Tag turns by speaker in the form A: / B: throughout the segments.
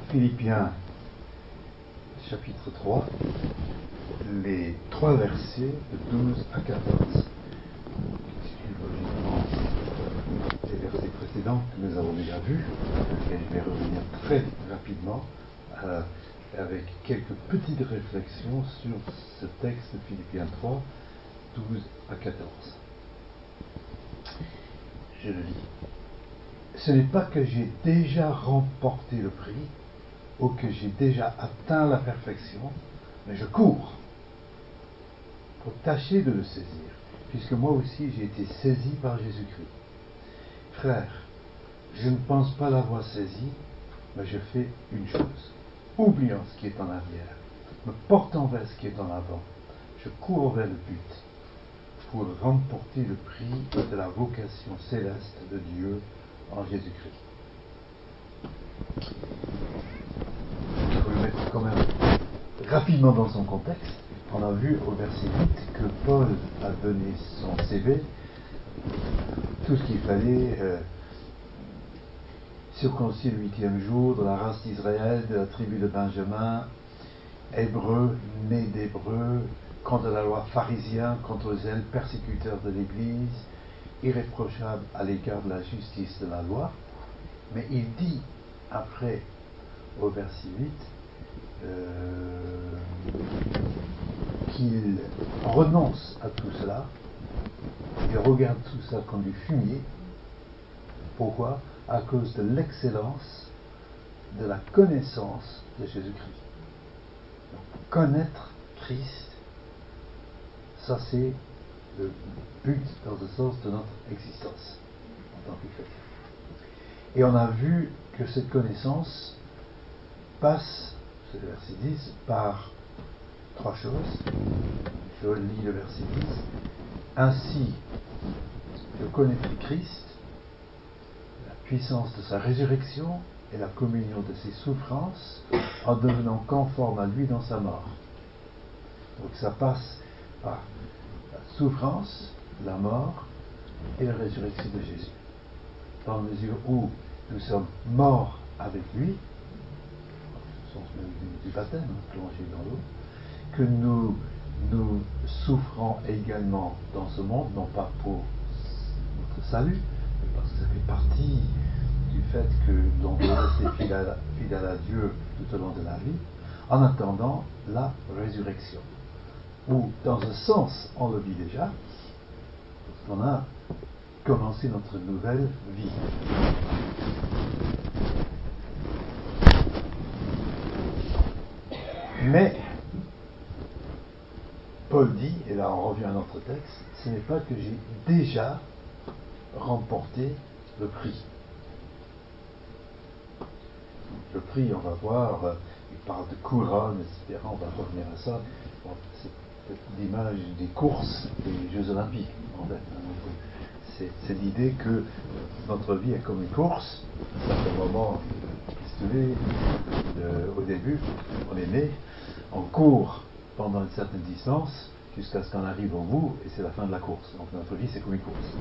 A: Philippiens chapitre 3, les 3 versets de 12 à 14. Qui suivent logiquement les versets précédents que nous avons déjà vus, et je vais revenir très rapidement avec quelques petites réflexions sur ce texte de Philippiens 3, 12 à 14. Je le lis. Ce n'est pas que j'ai déjà remporté le prix ou que j'ai déjà atteint la perfection, mais je cours pour tâcher de le saisir, puisque moi aussi j'ai été saisi par Jésus-Christ. Frères, je ne pense pas l'avoir saisi, mais je fais une chose, oubliant ce qui est en arrière, me portant vers ce qui est en avant, je cours vers le but, pour remporter le prix de la vocation céleste de Dieu en Jésus-Christ. Il faut le mettre quand même rapidement dans son contexte. On a vu au verset 8 que Paul a donné son CV, tout ce qu'il fallait, circoncis le 8e jour, de la race d'Israël, de la tribu de Benjamin, hébreu, né d'hébreu, quant à la loi pharisien, quant aux zèle persécuteur de l'Église, irréprochable à l'égard de la justice de la loi. Mais il dit après, au verset 8, qu'il renonce à tout cela, il regarde tout ça comme du fumier. Pourquoi ? À cause de l'excellence de la connaissance de Jésus-Christ. Donc, connaître Christ, ça c'est le but dans le sens de notre existence en tant que chrétien. Et on a vu que cette connaissance passe, c'est le verset 10, par 3 choses. Je lis le verset 10. Ainsi, je connaîtrai Christ, la puissance de sa résurrection et la communion de ses souffrances, en devenant conforme à lui dans sa mort. Donc ça passe par la souffrance, la mort et la résurrection de Jésus. Dans la mesure où nous sommes morts avec lui, au sens même du baptême, plongé dans l'eau, que nous souffrons également dans ce monde, non pas pour notre salut, mais parce que ça fait partie du fait que l'on doit rester fidèle à Dieu tout au long de la vie, en attendant la résurrection. Ou, dans un sens, on le vit déjà, parce qu'on a commencé notre nouvelle vie. Mais, Paul dit, et là on revient à notre texte, ce n'est pas que j'ai déjà remporté le prix. Le prix, on va voir, il parle de couronne, etc. On va revenir à ça. Bon, c'est l'image des courses des Jeux Olympiques, en fait. C'est l'idée que notre vie est comme une course. À un certain moment, au début, on est né, on court pendant une certaine distance jusqu'à ce qu'on arrive au bout, et c'est la fin de la course. Donc notre vie, c'est comme une course.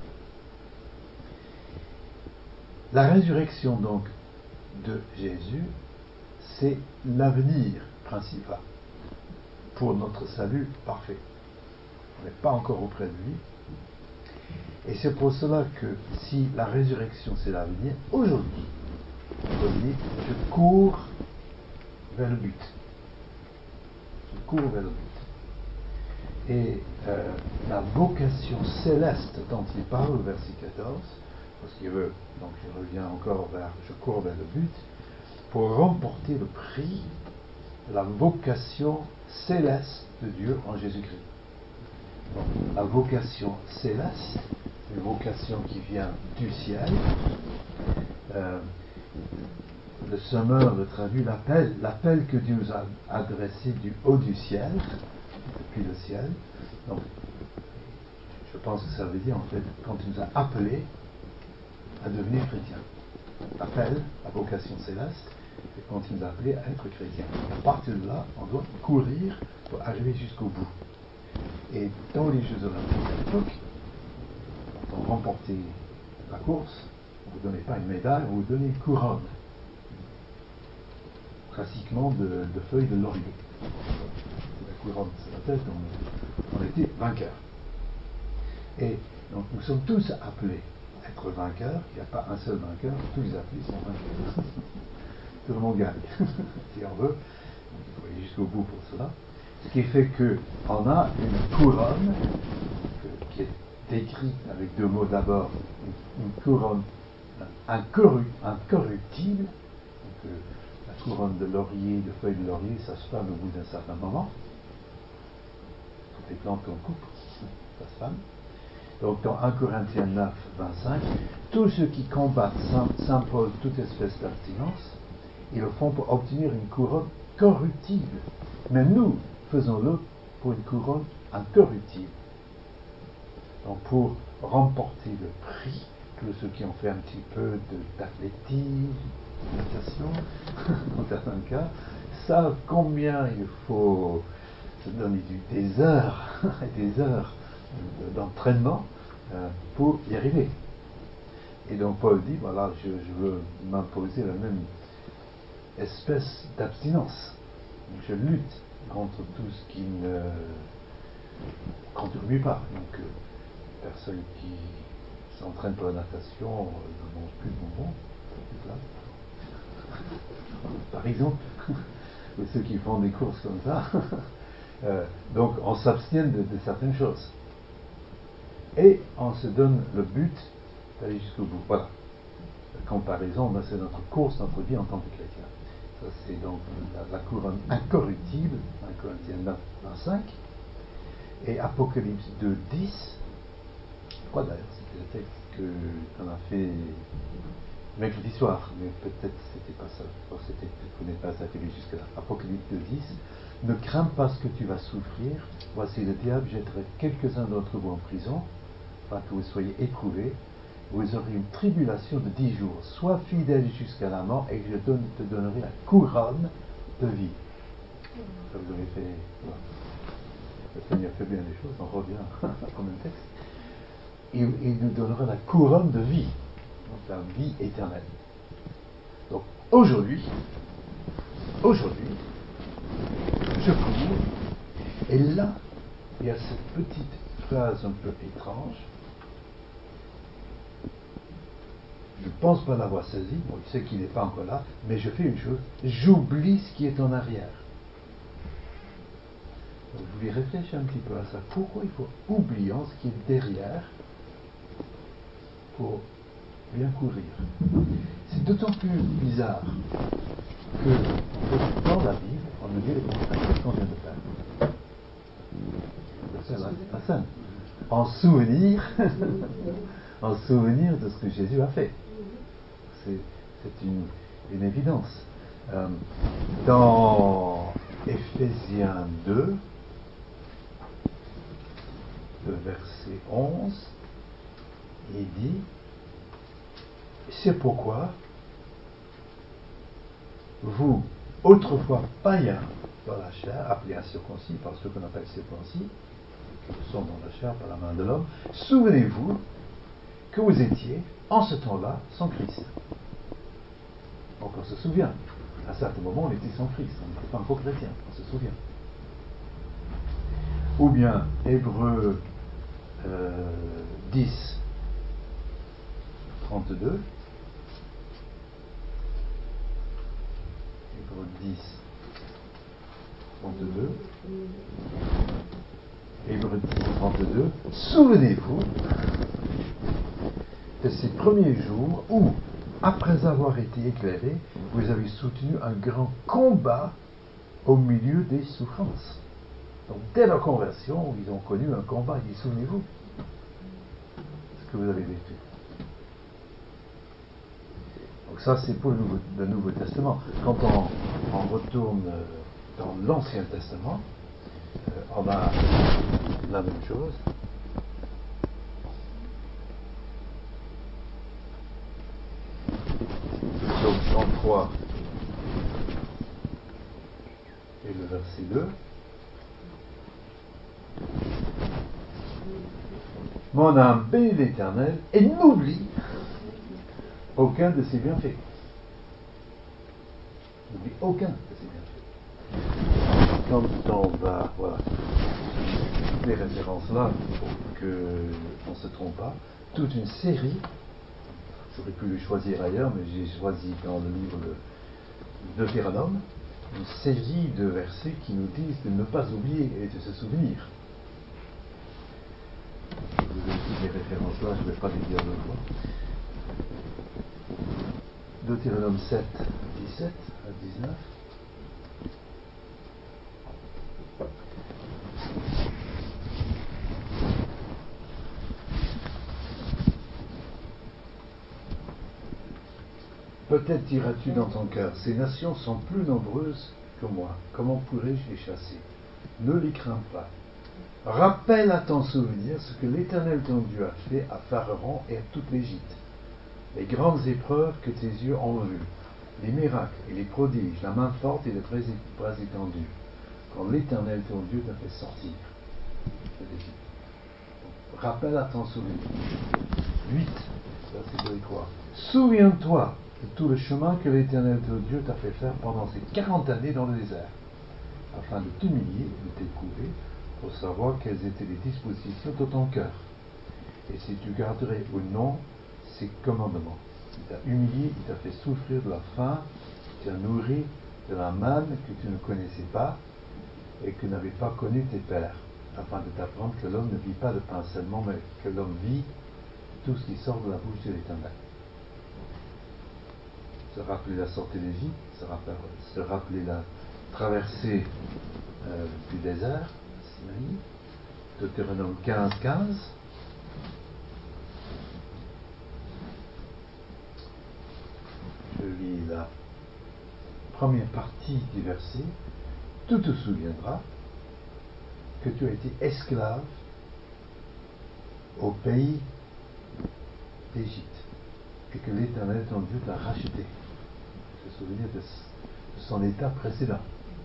A: La résurrection, donc, de Jésus, c'est l'avenir principal pour notre salut parfait. On n'est pas encore auprès de lui. Et c'est pour cela que si la résurrection c'est l'avenir, aujourd'hui, je cours vers le but. Je cours vers le but. Et la vocation céleste dont il parle au verset 14, parce qu'il veut, donc je reviens encore vers, je cours vers le but, pour remporter le prix de la vocation céleste de Dieu en Jésus-Christ. Donc, la vocation céleste, c'est une vocation qui vient du ciel. Le semeur le traduit l'appel que Dieu nous a adressé du haut du ciel, depuis le ciel. Donc, je pense que ça veut dire en fait quand il nous a appelés à devenir chrétiens. L'appel, la vocation céleste, c'est quand il nous a appelés à être chrétiens. Et à partir de là, on doit courir pour arriver jusqu'au bout. Et dans les Jeux Olympiques à l'époque, quand on remportait la course, on ne vous donnait pas une médaille, on vous donnait une couronne. classiquement de feuilles de laurier. C'est la couronne sur la tête, on était vainqueurs. Et donc nous sommes tous appelés à être vainqueurs. Il n'y a pas un seul vainqueur, tous les appelés sont vainqueurs. Tout le monde gagne, si on veut. Donc il faut aller jusqu'au bout pour cela. Ce qui fait qu'on a une couronne qui est décrite avec deux mots d'abord, une couronne incorruptible. Donc, la couronne de laurier, de feuilles de laurier, ça se fane au bout d'un certain moment. Toutes les plantes qu'on coupe, ça se fane. Donc dans 1 Corinthiens 9, 25, tous ceux qui combattent Saint Paul toute espèce d'abstinence, ils le font pour obtenir une couronne corruptible. Mais nous faisons-le pour une couronne incorruptible. Donc pour remporter le prix, tous ceux qui ont fait un petit peu d'athlétisme, natation, dans certains cas, savent combien il faut se donner des heures et des heures d'entraînement pour y arriver. Et donc Paul dit, voilà, je veux m'imposer la même espèce d'abstinence. Je lutte contre tout ce qui ne contribue pas. Donc, personnes qui s'entraînent pour la natation ne mangent plus de bonbons, par exemple, ou ceux qui font des courses comme ça. Donc, on s'abstient de certaines choses. Et on se donne le but d'aller jusqu'au bout. Voilà. La comparaison, c'est notre course, notre vie en tant que chrétien. Ça, c'est donc la couronne incorruptible, 1 Corinthiens 9, 25. Et Apocalypse 2, 10. Je crois d'ailleurs, c'était le texte qu'on a fait mercredi soir, mais peut-être c'était pas ça. Je crois que c'était peut-être qu'on n'est pas arrivé jusque-là. Apocalypse 2, 10. Ne crains pas ce que tu vas souffrir. Voici le diable jetterait quelques-uns d'entre vous en prison, afin que vous soyez éprouvés. Vous aurez une tribulation de 10 jours. Sois fidèle jusqu'à la mort et je te donnerai la couronne de vie. Ça vous avez fait. Voilà. Le Seigneur fait bien les choses, on revient au même texte. Il nous donnera la couronne de vie, donc la vie éternelle. Donc aujourd'hui, je cours, et là, il y a cette petite phrase un peu étrange. Je ne pense pas l'avoir saisi, bon, il sait qu'il n'est pas encore là, mais je fais une chose, j'oublie ce qui est en arrière. Donc, je voulais réfléchir un petit peu à ça. Pourquoi il faut oublier ce qui est derrière pour bien courir? C'est d'autant plus bizarre que dans la Bible, on nous dit ce qu'on vient de faire. La scène. En souvenir, en souvenir de ce que Jésus a fait. C'est une évidence. Dans Éphésiens 2, le verset 11, il dit, c'est pourquoi vous, autrefois païens dans la chair, appelés incirconcis par ceux qu'on appelle circoncis, qui sont dans la chair par la main de l'homme, souvenez-vous que vous étiez, en ce temps-là, sans Christ. Donc on se souvient, à un certain moment on était sans Christ, on n'était pas encore chrétien, on se souvient. Ou bien Hébreux 10, 32, Hébreux 10, 32, Hébreux 10, 32, souvenez-vous de ces premiers jours où, après avoir été éclairés, vous avez soutenu un grand combat au milieu des souffrances. Donc, dès leur conversion, ils ont connu un combat. Il dit, souvenez-vous ce que vous avez vécu. Donc ça, c'est pour le Nouveau Testament. Quand on retourne dans l'Ancien Testament, on a la même chose. Psaume 103 et le verset 2. Mon âme bénit l'Éternel et n'oublie aucun de ses bienfaits. N'oublie aucun de ses bienfaits. Quand on va, voilà, toutes les références là, pour qu'on ne se trompe pas, toute une série, j'aurais pu les choisir ailleurs, mais j'ai choisi dans le livre de Deutéronome, une série de versets qui nous disent de ne pas oublier et de se souvenir. Vous avez toutes les références là, je ne vais pas les dire deux fois. Deutéronome 7, 17 à 19. Peut-être diras-tu dans ton cœur, ces nations sont plus nombreuses que moi, comment pourrais-je les chasser? Ne les crains pas. Rappelle à ton souvenir ce que l'Éternel ton Dieu a fait à Pharaon et à toute l'Égypte, les grandes épreuves que tes yeux ont vues, les miracles et les prodiges, la main forte et les bras étendus, quand l'Éternel ton Dieu t'a fait sortir de l'Égypte. Rappelle à ton souvenir. 8, verset 2 et 3. Souviens-toi de tout le chemin que l'Éternel ton Dieu t'a fait faire pendant ces 40 années dans le désert, afin de t'humilier et de t'éprouver, pour savoir quelles étaient les dispositions de ton cœur, et si tu garderais ou non ses commandements. Il t'a humilié, il t'a fait souffrir de la faim, il t'a nourri de la manne que tu ne connaissais pas et que n'avaient pas connu tes pères, afin de t'apprendre que l'homme ne vit pas de pain seulement, mais que l'homme vit tout ce qui sort de la bouche de l'Éternel. Se rappeler la sortie d'Égypte, se rappeler la traversée du désert, Sinaï, Deutéronome 15, 15. Je lis la première partie du verset. Tu te souviendras que tu as été esclave au pays d'Égypte et que l'Éternel ton Dieu t'a racheté. Se souvenir de son état précédent.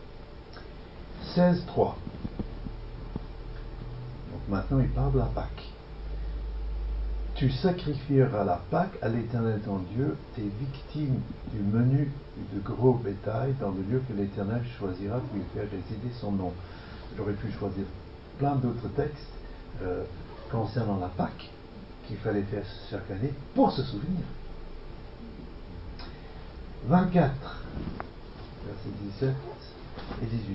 A: 16, 3. Donc maintenant il parle de la Pâque. Tu sacrifieras la Pâque à l'Éternel ton Dieu, tes victimes du menu et du gros bétail dans le lieu que l'Éternel choisira pour y faire résider son nom. J'aurais pu choisir plein d'autres textes concernant la Pâque qu'il fallait faire chaque année pour se souvenir. 24, versets 17 et 18.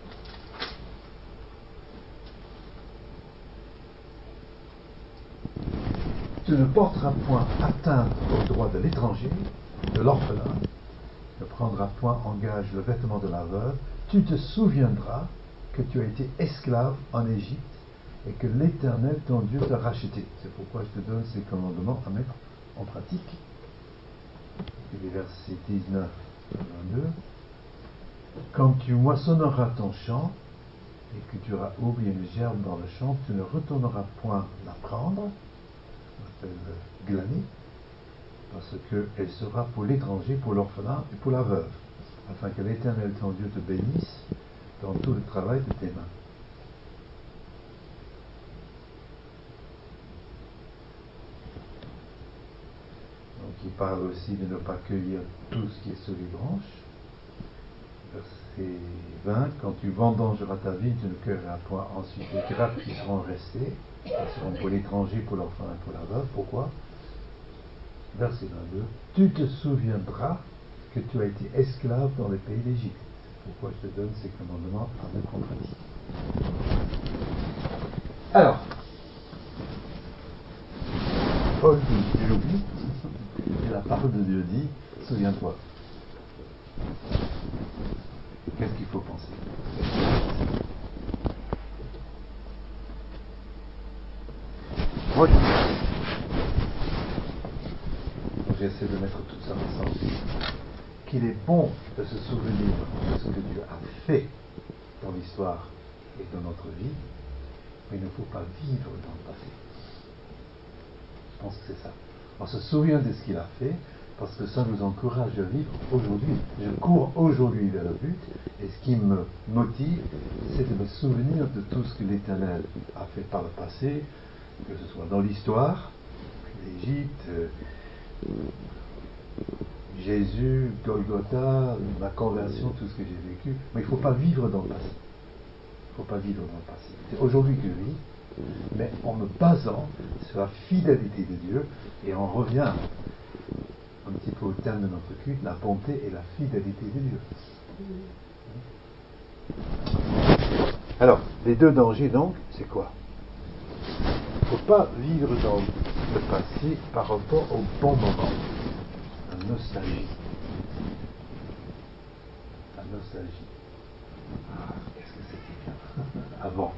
A: Tu ne porteras point atteinte aux droits de l'étranger, de l'orphelin, ne prendras point en gage le vêtement de la veuve, tu te souviendras que tu as été esclave en Égypte et que l'Éternel ton Dieu t'a racheté. C'est pourquoi je te donne ces commandements à mettre en pratique. Et les versets 19 à 22. Quand tu moissonneras ton champ et que tu auras oublié une gerbe dans le champ, tu ne retourneras point la prendre, on appelle glaner, parce qu'elle sera pour l'étranger, pour l'orphelin et pour la veuve, afin que l'Éternel ton Dieu te bénisse dans tout le travail de tes mains. Donc il parle aussi de ne pas cueillir tout ce qui est sur les branches. Verset 20, quand tu vendangeras ta vigne, tu ne cueilleras point ensuite les grappes qui seront restées, elles seront pour l'étranger, pour l'orphelin et pour la veuve. Pourquoi? Verset 22, tu te souviendras que tu as été esclave dans les pays d'Égypte. C'est pourquoi je te donne ces commandements à mettre en pratique. Alors, Paul dit, tu l'oublies, et la parole de Dieu dit, souviens-toi. Qu'est-ce qu'il faut penser? Moi, j'essaie de mettre tout ça ensemble. Qu'il est bon de se souvenir de ce que Dieu a fait dans l'histoire et dans notre vie, mais il ne faut pas vivre dans le passé. Je pense que c'est ça. On se souvient de ce qu'il a fait parce que ça nous encourage à vivre aujourd'hui. Je cours aujourd'hui vers le but et ce qui me motive, c'est de me souvenir de tout ce que l'Éternel a fait par le passé, que ce soit dans l'histoire, l'Égypte, Jésus, Golgotha, ma conversion, tout ce que j'ai vécu. Mais il ne faut pas vivre dans le passé. Il ne faut pas vivre dans le passé. C'est aujourd'hui que je vis, mais en me basant sur la fidélité de Dieu, et on revient un petit peu au terme de notre culte, la bonté et la fidélité de Dieu. Alors, les deux dangers donc, c'est quoi? Il ne faut pas vivre dans le passé par rapport au bon moment. La nostalgie. La nostalgie. Ah, qu'est-ce que c'était bien avant.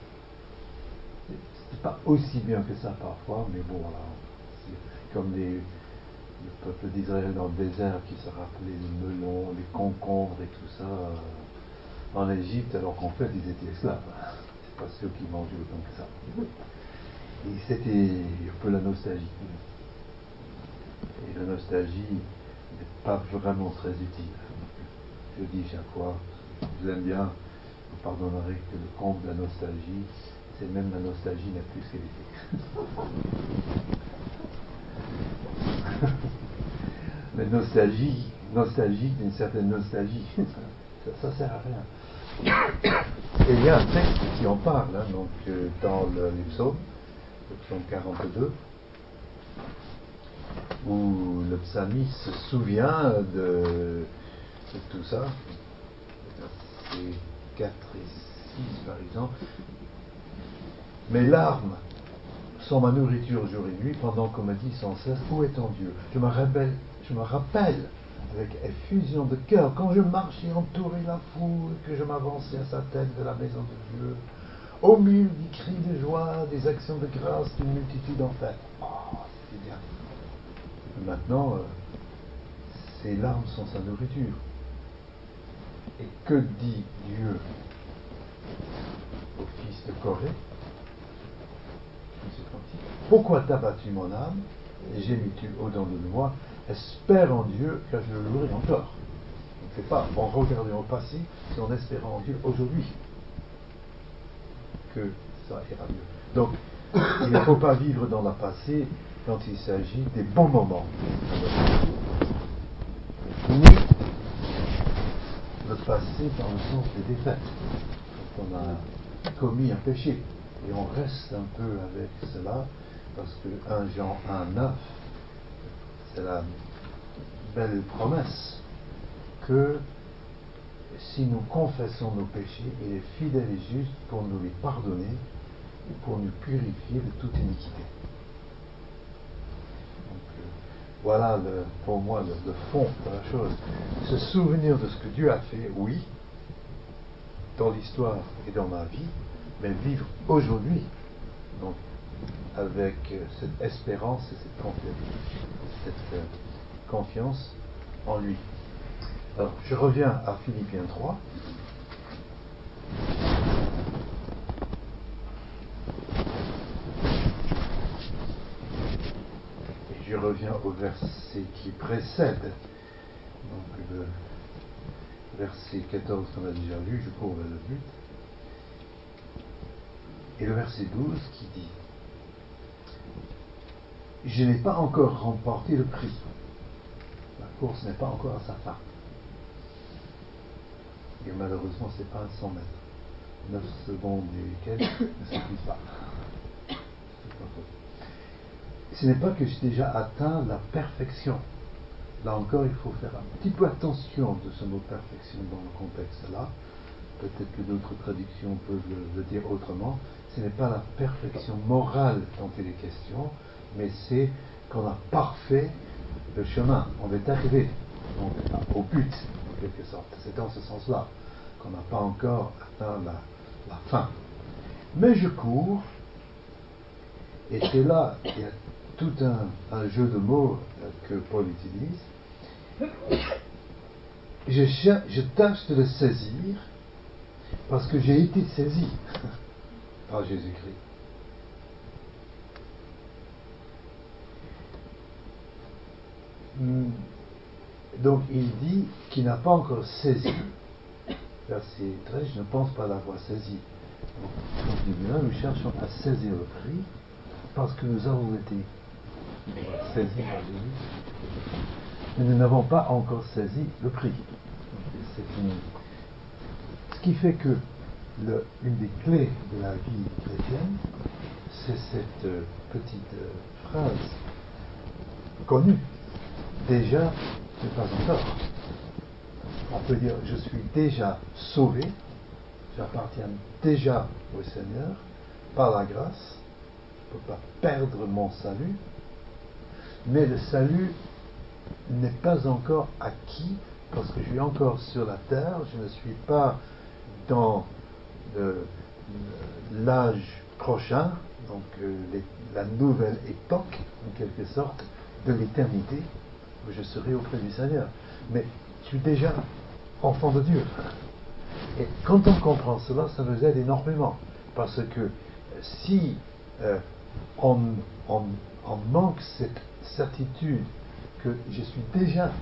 A: C'est pas aussi bien que ça parfois, mais bon, voilà. C'est comme le peuple d'Israël dans le désert qui se rappelait les melons, les concombres et tout ça en Égypte, alors qu'en fait ils étaient esclaves. C'est pas ceux qui mangeaient autant que ça. Et c'était un peu la nostalgie. Et la nostalgie n'est pas vraiment très utile. Je dis chaque fois, je vous aime bien, vous pardonnerez que le comble de la nostalgie, c'est même la nostalgie n'a plus ce qu'elle était. Mais nostalgie d'une certaine nostalgie, ça sert à rien. Et il y a un texte qui en parle, hein, donc, dans les psaumes, le psaume 42, où le psalmiste se souvient de tout ça, versets 4 et 6 par exemple. Mes larmes sont ma nourriture jour et nuit, pendant qu'on me dit sans cesse, où est ton Dieu? Je me rappelle avec effusion de cœur, quand je marchais entouré la foule, que je m'avançais à sa tête de la maison de Dieu, au milieu des cris de joie, des actions de grâce d'une multitude en fête. Oh, c'était bien. Maintenant, ces larmes sont sa nourriture. Et que dit Dieu au fils de Corée? Pourquoi t'as battu mon âme et gémis-tu au-dedans de moi? Espère en Dieu, car je le louerai encore. On ne fait pas en regardant au passé, c'est en espérant en Dieu aujourd'hui que ça ira mieux. Donc, il ne faut pas vivre dans le passé quand il s'agit des bons moments, ni le passé dans le sens des défaites, quand on a commis un péché. Et on reste un peu avec cela, parce que 1 Jean 1,9, c'est la belle promesse que si nous confessons nos péchés, il est fidèle et juste pour nous les pardonner et pour nous purifier de toute iniquité. Donc, voilà pour moi le fond de la chose. Se souvenir de ce que Dieu a fait, oui, dans l'histoire et dans ma vie, mais vivre aujourd'hui, donc avec cette espérance et cette confiance en lui. Alors, je reviens à Philippiens 3. Et je reviens au verset qui précède. Donc, le verset 14 qu'on a déjà lu, je cours vers le but. Et le verset 12 qui dit: je n'ai pas encore remporté le prix. La course n'est pas encore à sa fin. Et malheureusement, ce n'est pas un 100 mètres. 9 secondes et quelques ne suffisent pas. Ce n'est pas que j'ai déjà atteint la perfection. Là encore, il faut faire un petit peu attention de ce mot perfection dans le contexte-là. Peut-être que d'autres traductions peuvent le dire autrement. Ce n'est pas la perfection morale dont il est question, mais c'est qu'on a parfait le chemin. On est arrivé donc, au but, en quelque sorte. C'est dans ce sens-là qu'on n'a pas encore atteint la fin. Mais je cours, et c'est là, il y a tout un jeu de mots que Paul utilise. Je tâche de le saisir parce que j'ai été saisi par Jésus-Christ. Donc il dit qu'il n'a pas encore saisi. Verset 13, je ne pense pas l'avoir saisi. Donc nous cherchons à saisir le prix parce que nous avons été saisis par Jésus. mais nous n'avons pas encore saisi le prix. Ce qui fait que une des clés de la vie chrétienne, c'est cette petite phrase connue. Déjà, mais pas encore. On peut dire, je suis déjà sauvé, j'appartiens déjà au Seigneur, par la grâce, je ne peux pas perdre mon salut, mais le salut n'est pas encore acquis, parce que je suis encore sur la terre, je ne suis pas dans l'âge prochain, donc la nouvelle époque, en quelque sorte, de l'éternité, où je serai auprès du Seigneur. Mais je suis déjà enfant de Dieu. Et quand on comprend cela, ça nous aide énormément. Parce que si on manque cette certitude que je suis déjà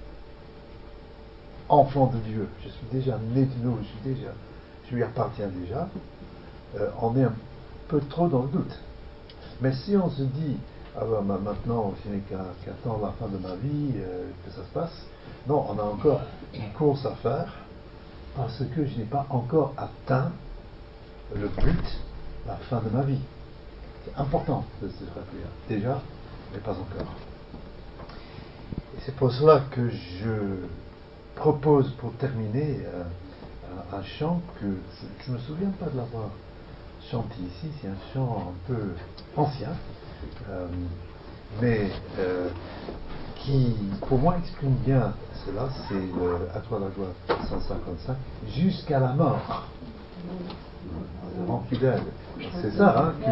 A: enfant de Dieu, je suis déjà né de nouveau, je lui appartiens déjà, on est un peu trop dans le doute. Mais si on se dit, ah ben maintenant je n'ai qu'attendre la fin de ma vie, que ça se passe, non, on a encore une course à faire, parce que je n'ai pas encore atteint le but, la fin de ma vie. C'est important de se rappeler, déjà, mais pas encore. Et c'est pour cela que je propose pour terminer un chant que je ne me souviens pas de l'avoir chanté ici, c'est un chant un peu ancien, mais qui pour moi exprime bien cela, c'est À toi la gloire 155, jusqu'à la mort. C'est vraiment fidèle. C'est ça, hein, que